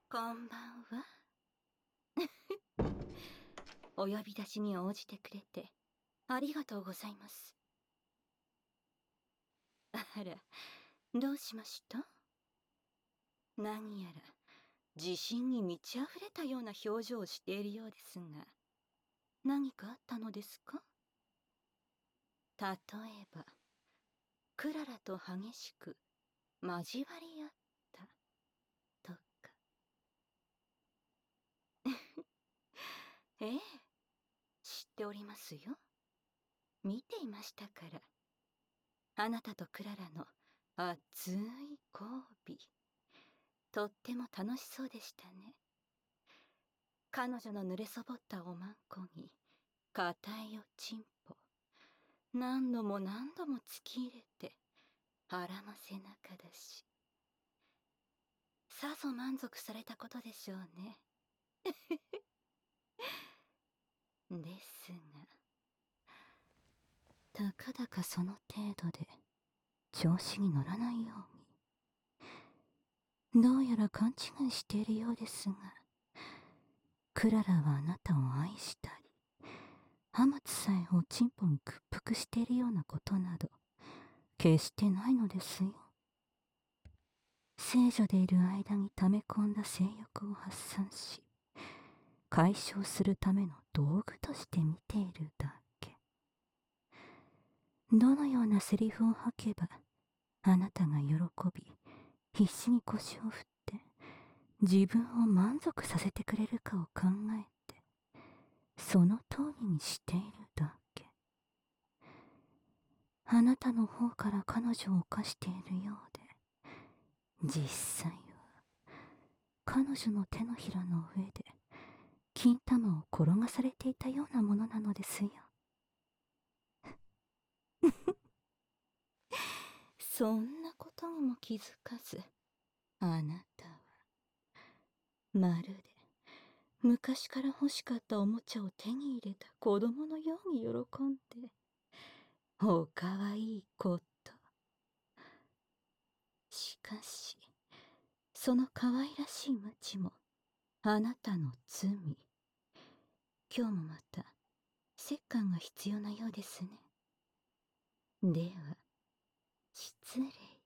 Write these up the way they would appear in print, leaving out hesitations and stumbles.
こんばんは。お呼び出しに応じてくれてありがとうございます。あら、どうしました？何やら自信に満ち溢れたような表情をしているようですが、何かあったのですか？例えば、クララと激しく交わり合ったとか。ええ、知っておりますよ。見ていましたから。あなたとクララの熱い交尾、とっても楽しそうでしたね。彼女の濡れそぼったおまんこに硬いおちんぽ、何度も何度も突き入れてはらませなかだし、さぞ満足されたことでしょうね。ですが、たかだかその程度で調子に乗らないように、どうやら勘違いしているようですが、クララはあなたを愛したり、ハマツさえおちんぽに屈服しているようなことなど決してないのですよ。聖女でいる間に溜め込んだ性欲を発散し、解消するための道具として見ているだけ。どのようなセリフを吐けばあなたが喜び、必死に腰を振って自分を満足させてくれるかを考えて、その通りにしているだけ。あなたの方から彼女を犯しているようで、実際は彼女の手のひらの上で金玉を転がされていたようなものなのですよ。そんなことにも気づかず、あなたはまるで昔から欲しかったおもちゃを手に入れた子供のように喜んで、おかわいいこと。しかし、その可愛らしい無知もあなたの罪。今日もまた折檻が必要なようですね。では、失礼。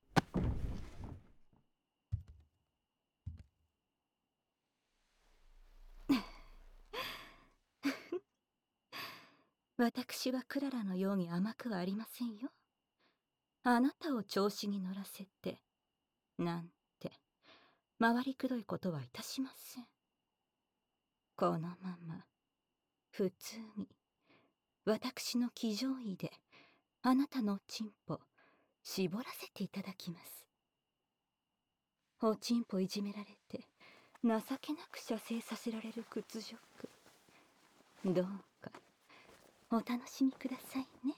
私はクララのように甘くはありませんよ。あなたを調子に乗らせて、なんて、回りくどいことはいたしません。このまま、普通に、私の騎乗位で、あなたのおちんぽ、絞らせていただきます。おちんぽいじめられて、情けなく射精させられる屈辱。どうか、お楽しみくださいね。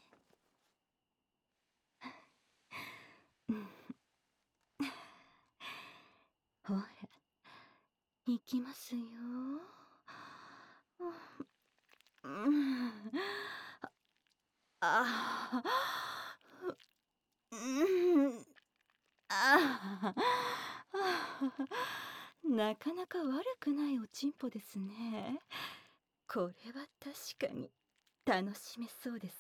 ほら、行きますよ。うん、あうん、なかなか悪くないおちんぽですね。これは確かに楽しめそうです。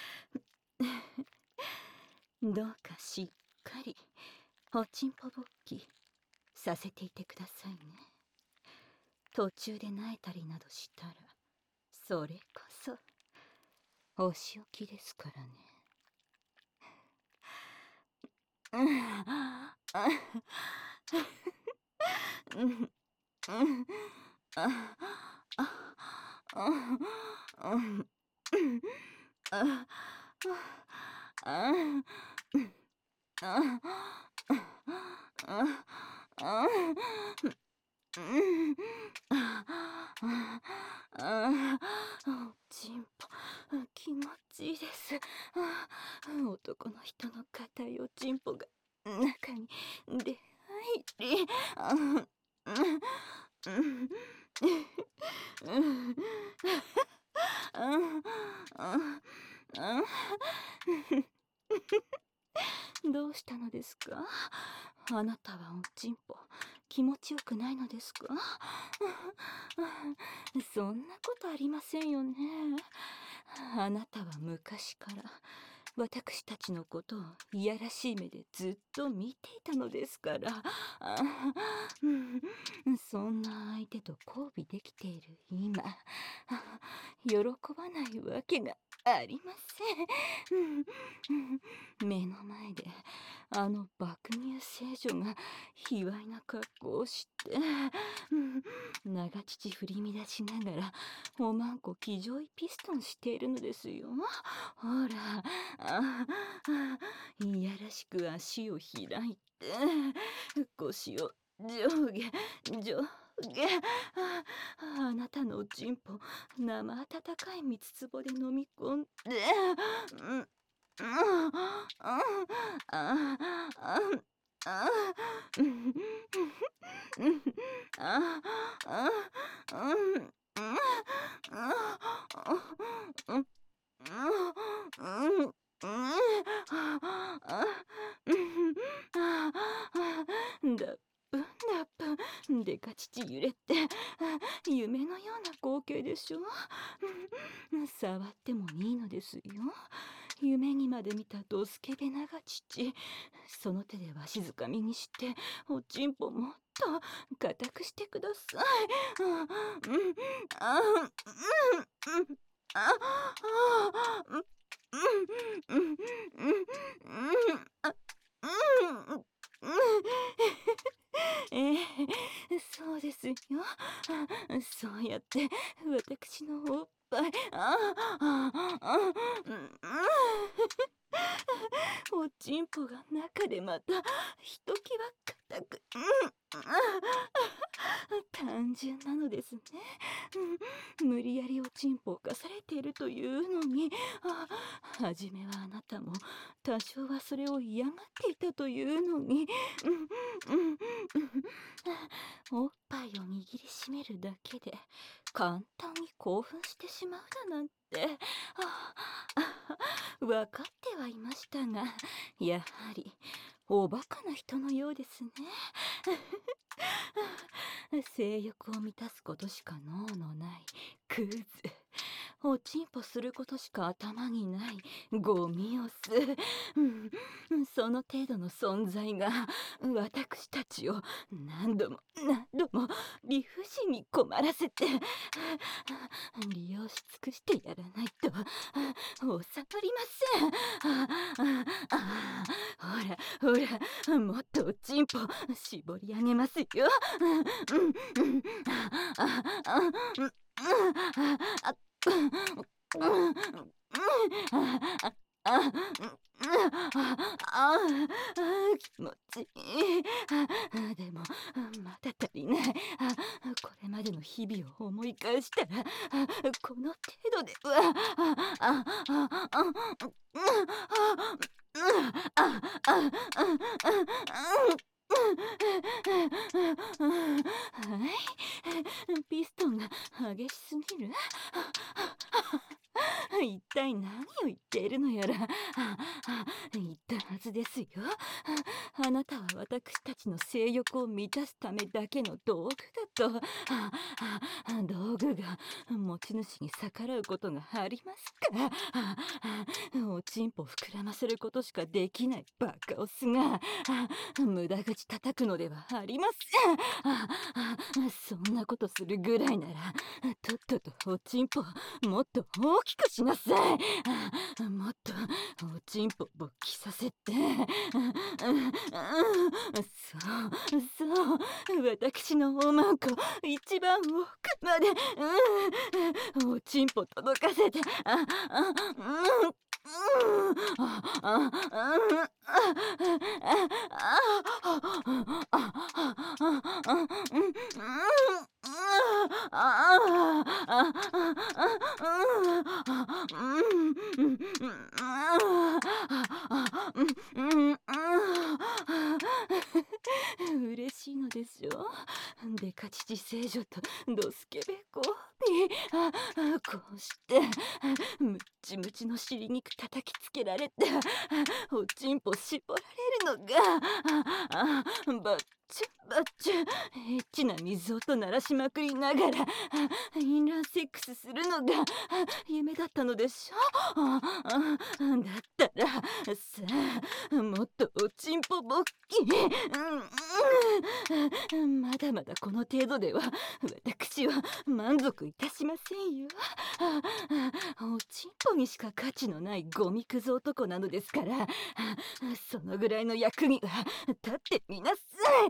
どうかしっかりおちんぽ勃起させていてくださいね。途中で萎えたりなどしたら、それこそお仕置きですからね。おちんぽ気持ちいいです。男の人の硬いおちんぽが中に出入り。どうしたのですか？あなたはおちんぽ気持ちよくないのですか？そんなことありませんよね。あなたは昔から私たちのことをいやらしい目でずっと見ていたのですから。そんな相手と交尾できている今、喜ばないわけがありません。目の前であの爆乳聖女が卑猥な格好をして、長乳振り乱しながらおまんこ騎乗位ピストンしているのですよ。ほら、いやらしく足を開いて腰を上下上下、あなたのおちんぽ生温かい蜜壺で飲み込んで、うん、だっぷんだっぷんでか乳揺れて夢のような光景でしょ。触ってもいいのですよ。夢にまで見たドスケベ長乳、その手でわしづかみにしておちんぽもっと固くしてください。ええ、そうですよ。そうやって私のおっぱい、おちんぽが中でまたひときわ硬く、単純なのですね。無理やりおちんぽを犯されているというのに、初めはあなたも多少はそれを嫌がっていたというのに、おっぱいを握りしめるだけで簡単に興奮してしまうだなんて、分かってはいましたが、やはりおバカな人のようですね。性欲を満たすことしか脳のないクズ、おちんぽすることしか頭にないゴミオス、その程度の存在が私たちを何度も何度も理不尽に困らせて、利用し尽くしてやらないと収まりません。ほらほら、もっとおちんぽ絞り上げますよ。気持ちいい。でもまだ足りない。これまでの日々を思い返したらこの程度では、はい、ピストンが激しすぎる。一体何を言っているのやら。言ったはずですよ。あなたは私たちの性欲を満たすためだけの道具だと。道具が持ち主に逆らうことがありますか？おちんぽ膨らませることしかできないバカオスが無駄口叩くのではありません。そんなことするぐらいならとっととおちんぽもっと大きくしなさい。もっとおちんぽ勃起させて。そうそう、私のおまんこ一番奥までおちんぽ届かせて。嬉しいのでしょ。デカ乳聖女とドスケベコーこうしてムッチムチの尻肉叩きつけられておちんぽ絞られるのがバッチュバッチュエッチな水音鳴らしまくりながらインラーセックスするのが夢だったのでしょ。だったらさあもっとおちんぽ勃起まだまだこの程度では私は満足いたしませんよ。おちんぽにしか価値のないゴミくず男なのですから、そのぐらいの役には立ってみなさい。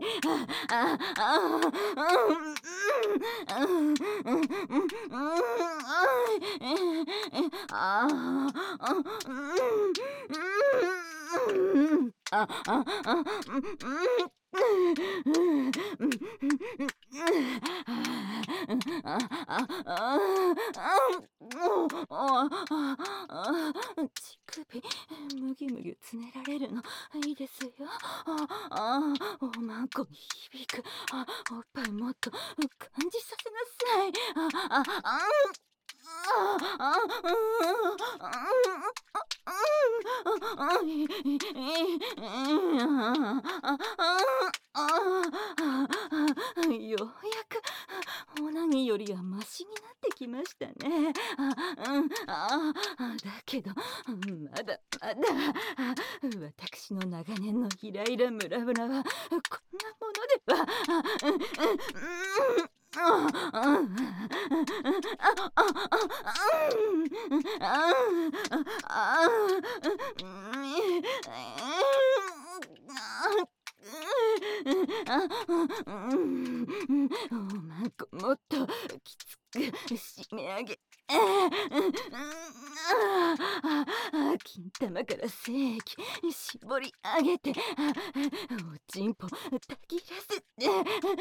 乳首むぎむぎつねられるのいいですよ。おまんこに響くおっぱいもっと感じさせなさい。ようやくオナニーよりはマシになってきましたね。だけどまだまだ私の長年のイライラムラムラはこんなものではおまんこもっときつく締め上げ金玉から精液絞り上げておちんぽたぎらせて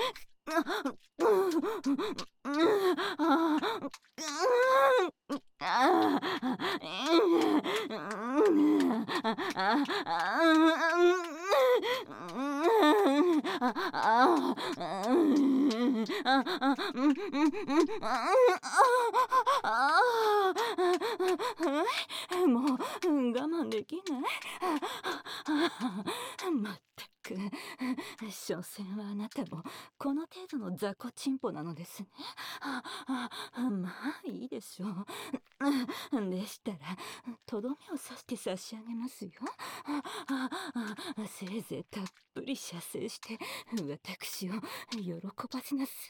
もう我慢できない。まったく所詮はあなたもこの程度の雑魚チンポなのですね。まあいいでしょう。でしたらとどめを刺して差し上げますよ。せいぜいたっぷり射精して私を喜ばせなさ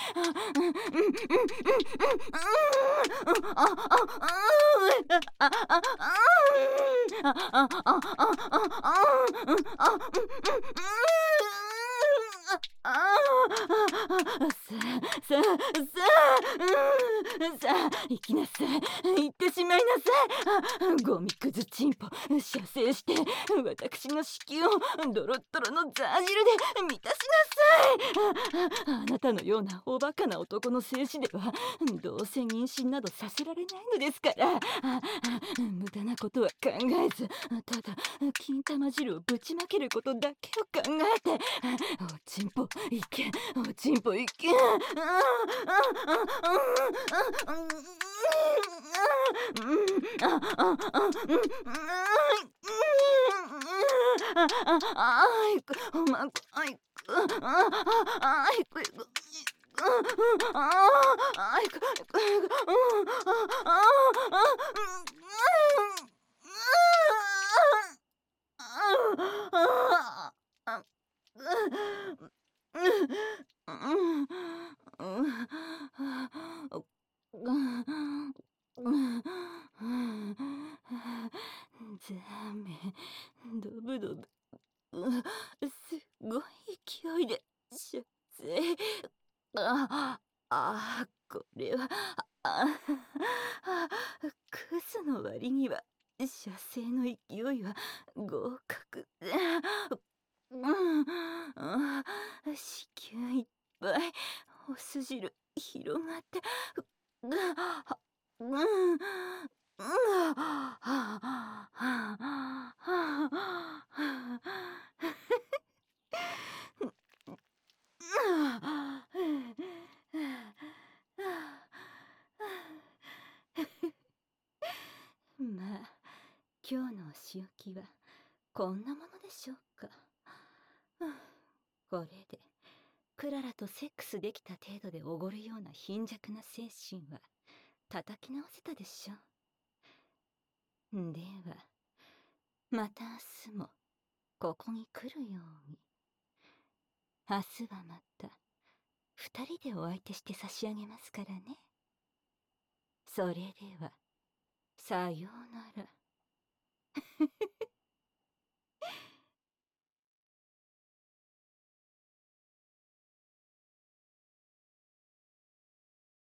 さあ行きなさい。行ってしまいなさい。ゴミくずチンポ射精して私の子宮をドロッドロのザー汁で満たしなさい。あなたのようなおバカな男の精子ではどうせ妊娠などさせられないのですから。無駄なことは考えずただ金玉汁をぶちまけることだけを考えておちんぽいけおちんぽいけおまんこあいくあいくあいくザメドブドブすごい勢いで射精これはクズの割には射精の勢いは合格子宮いっぱいお酢汁広がって仕置きはこんなものでしょうか。これでクララとセックスできた程度でおごるような貧弱な精神は叩き直せたでしょう。ではまた明日もここに来るように。明日はまた二人でお相手して差し上げますからね。それではさようなら。